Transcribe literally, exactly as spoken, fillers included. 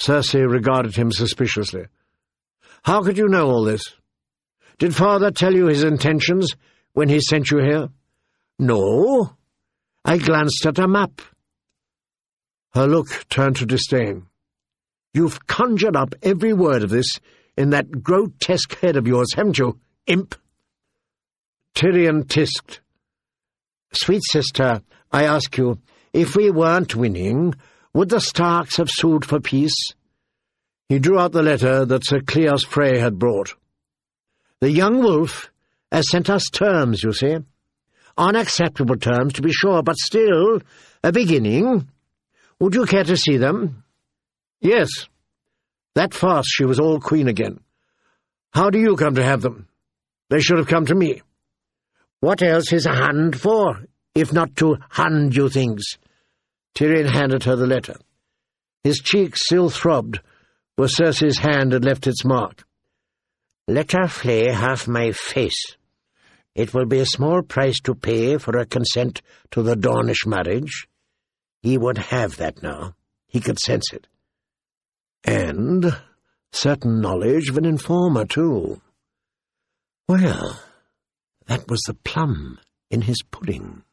Circe regarded him suspiciously. "How could you know all this? Did father tell you his intentions when he sent you here?" "No. I glanced at a map." Her look turned to disdain. "You've conjured up every word of this in that grotesque head of yours, haven't you, imp?" Tyrion tisked. "Sweet sister, I ask you, if we weren't winning, would the Starks have sued for peace?" He drew out the letter that Sir Cleos Frey had brought. "The young wolf has sent us terms, you see. Unacceptable terms, to be sure, but still a beginning. Would you care to see them?" "Yes. That fast she was all queen again. How do you come to have them? They should have come to me." "What else is a hand for, if not to hand you things?" Tyrion handed her the letter. His cheek still throbbed, where Circe's hand had left its mark. "Let her flay half my face. It will be a small price to pay for her consent to the Dornish marriage. He would have that now. He could sense it. And certain knowledge of an informer, too. Well, that was the plum in his pudding."